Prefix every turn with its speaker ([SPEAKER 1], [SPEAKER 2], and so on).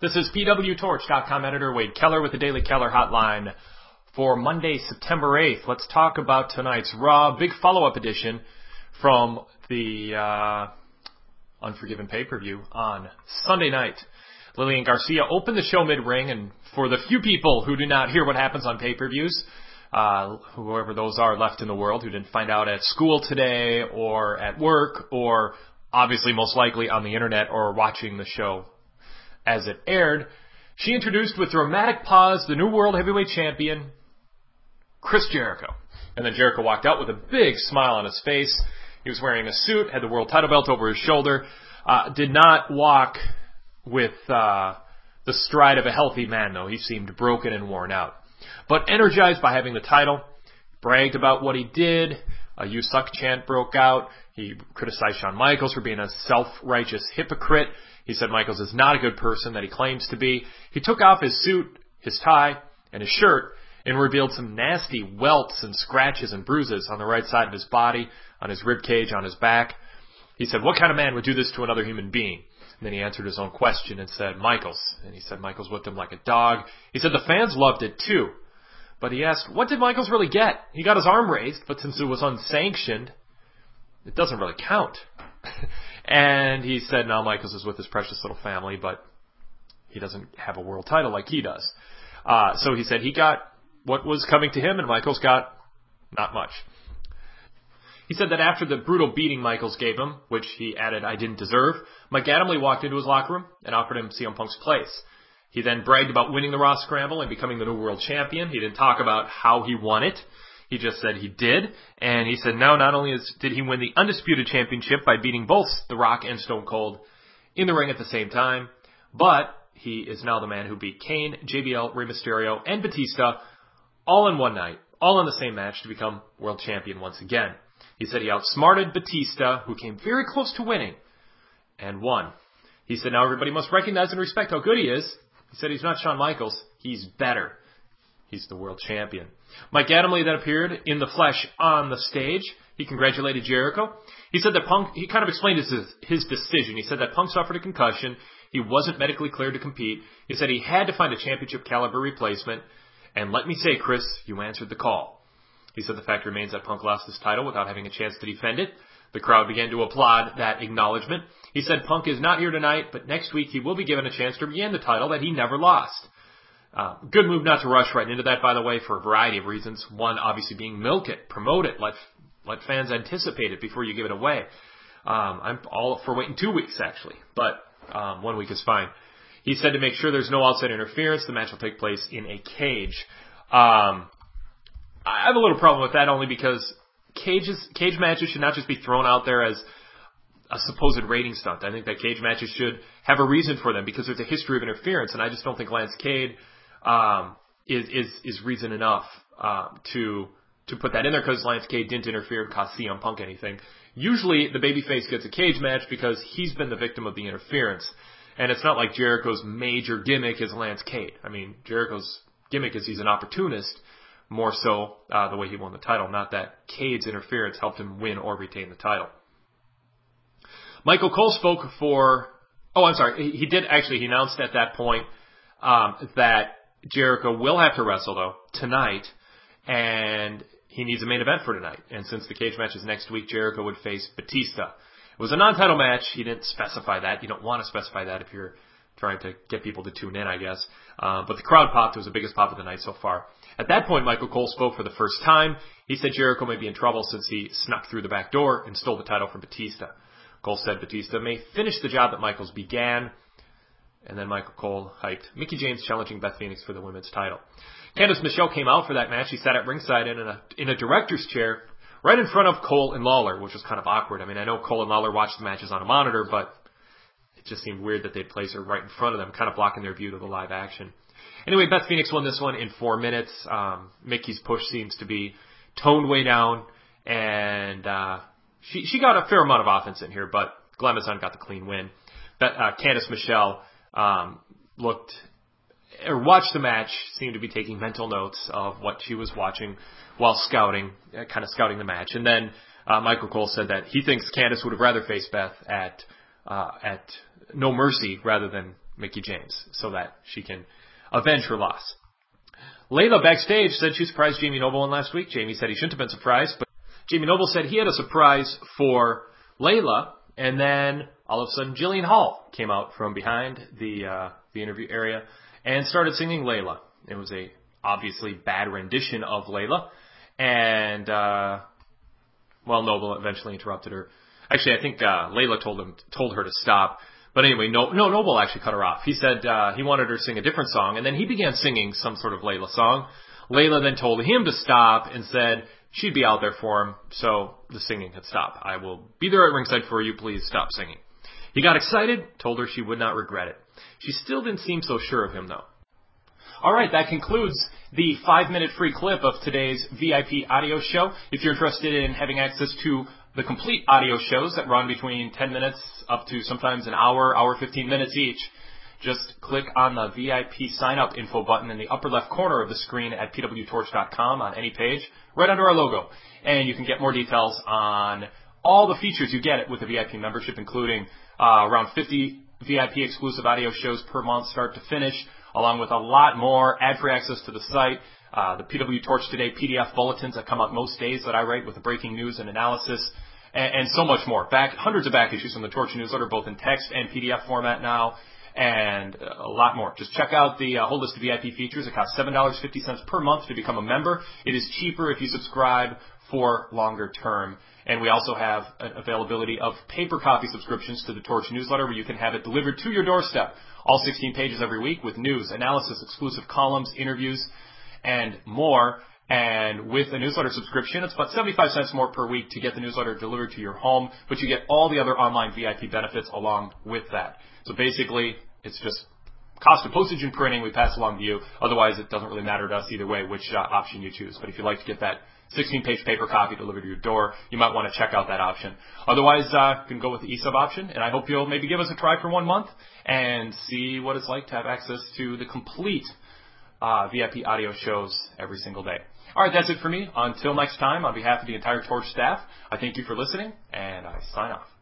[SPEAKER 1] This is PWTorch.com editor Wade Keller with the Daily Keller Hotline for Monday, September 8th. Let's talk about tonight's Raw, big follow-up edition from the Unforgiven pay-per-view on Sunday night. Lillian Garcia opened the show mid-ring, and for the few people who do not hear what happens on pay-per-views, whoever those are left in the world who didn't find out at school today or at work or obviously most likely on the internet or watching the show as it aired, she introduced with dramatic pause the new World Heavyweight Champion, Chris Jericho. And then Jericho walked out with a big smile on his face. He was wearing a suit, had the world title belt over his shoulder, did not walk with the stride of a healthy man, though. He seemed broken and worn out. But energized by having the title, bragged about what he did. A "You Suck" chant broke out. He criticized Shawn Michaels for being a self-righteous hypocrite. He said Michaels is not a good person that he claims to be. He took off his suit, his tie, and his shirt and revealed some nasty welts and scratches and bruises on the right side of his body, on his rib cage, on his back. He said, what kind of man would do this to another human being? And then he answered his own question and said, Michaels. And he said Michaels whipped him like a dog. He said the fans loved it too. But he asked, what did Michaels really get? He got his arm raised, but since it was unsanctioned, it doesn't really count. And he said now Michaels is with his precious little family, but he doesn't have a world title like he does. So he said he got what was coming to him, and Michaels got not much. He said that after the brutal beating Michaels gave him, which he added I didn't deserve, Mike Adamle walked into his locker room and offered him CM Punk's place. He then bragged about winning the Raw Scramble and becoming the new world champion. He didn't talk about how he won it. He just said he did. And he said now not only did he win the Undisputed Championship by beating both The Rock and Stone Cold in the ring at the same time, but he is now the man who beat Kane, JBL, Rey Mysterio, and Batista all in one night, all in the same match to become world champion once again. He said he outsmarted Batista, who came very close to winning, and won. He said now everybody must recognize and respect how good he is. He said he's not Shawn Michaels. He's better. He's the world champion. Mike Adamle then appeared in the flesh on the stage. He congratulated Jericho. He said that Punk, he kind of explained his decision. He said that Punk suffered a concussion. He wasn't medically cleared to compete. He said he had to find a championship caliber replacement. And let me say, Chris, you answered the call. He said the fact remains that Punk lost his title without having a chance to defend it. The crowd began to applaud that acknowledgement. He said Punk is not here tonight, but next week he will be given a chance to regain the title that he never lost. Good move not to rush right into that, by the way, for a variety of reasons. One, obviously being milk it, promote it, let fans anticipate it before you give it away. I'm all for waiting 2 weeks, actually, but 1 week is fine. He said to make sure there's no outside interference, the match will take place in a cage. I have a little problem with that only because cage matches should not just be thrown out there as a supposed rating stunt. I think that cage matches should have a reason for them because there's a history of interference, and I just don't think Lance Cade is reason enough to put that in there because Lance Cade didn't interfere and cost CM Punk anything. Usually the babyface gets a cage match because he's been the victim of the interference, and it's not like Jericho's major gimmick is Lance Cade. I mean, Jericho's gimmick is he's an opportunist, more so the way he won the title, not that Cade's interference helped him win or retain the title. Michael Cole spoke for, he announced at that point that Jericho will have to wrestle, though, tonight, and he needs a main event for tonight. And since the cage match is next week, Jericho would face Batista. It was a non-title match. He didn't specify that. You don't want to specify that if you're trying to get people to tune in, I guess. But the crowd popped. It was the biggest pop of the night so far. At that point, Michael Cole spoke for the first time. He said Jericho may be in trouble since he snuck through the back door and stole the title from Batista. Cole said Batista may finish the job that Michaels began. And then Michael Cole hyped Mickie James challenging Beth Phoenix for the women's title. Candice Michelle came out for that match. She sat at ringside in a director's chair right in front of Cole and Lawler, which was kind of awkward. I mean, I know Cole and Lawler watched the matches on a monitor, but it just seemed weird that they'd place her right in front of them, kind of blocking their view to the live action. Anyway, Beth Phoenix won this one in 4 minutes. Mickey's push seems to be toned way down, and she got a fair amount of offense in here, but Glamazon got the clean win. Candice Michelle watched the match, seemed to be taking mental notes of what she was watching while scouting the match. And then Michael Cole said that he thinks Candice would have rather faced Beth at No Mercy rather than Mickie James so that she can avenge her loss. Layla backstage said she surprised Jamie Noble last week. Jamie said he shouldn't have been surprised, but Jamie Noble said he had a surprise for Layla, and then all of a sudden Jillian Hall came out from behind the interview area and started singing Layla. It was a obviously bad rendition of Layla, and Noble eventually interrupted her. Actually, I think Layla told her to stop. But anyway, Noble actually cut her off. He said he wanted her to sing a different song, and then he began singing some sort of Layla song. Layla then told him to stop and said she'd be out there for him, so the singing had stopped. I will be there at ringside for you. Please stop singing. He got excited, told her she would not regret it. She still didn't seem so sure of him, though. All right, that concludes the 5-minute free clip of today's VIP audio show. If you're interested in having access to the complete audio shows that run between 10 minutes up to sometimes an hour 15 minutes each, just click on the VIP sign-up info button in the upper left corner of the screen at pwtorch.com on any page, right under our logo. And you can get more details on all the features you get with the VIP membership, including around 50 VIP exclusive audio shows per month, start to finish, along with a lot more ad-free access to the site, the PW Torch Today PDF bulletins that come out most days that I write with the breaking news and analysis, and so much more. Hundreds of back issues from the Torch newsletter, both in text and PDF format now, and a lot more. Just check out the whole list of VIP features. It costs $7.50 per month to become a member. It is cheaper if you subscribe for longer term. And we also have an availability of paper copy subscriptions to the Torch newsletter where you can have it delivered to your doorstep. All 16 pages every week with news, analysis, exclusive columns, interviews, and more. And with a newsletter subscription, it's about 75 cents more per week to get the newsletter delivered to your home, but you get all the other online VIP benefits along with that. So basically, it's just cost of postage and printing we pass along to you. Otherwise, it doesn't really matter to us either way which option you choose. But if you'd like to get that 16-page paper copy delivered to your door, you might want to check out that option. Otherwise, you can go with the eSub option, and I hope you'll maybe give us a try for 1 month and see what it's like to have access to the complete VIP audio shows every single day. All right, that's it for me. Until next time, on behalf of the entire Torch staff, I thank you for listening, and I sign off.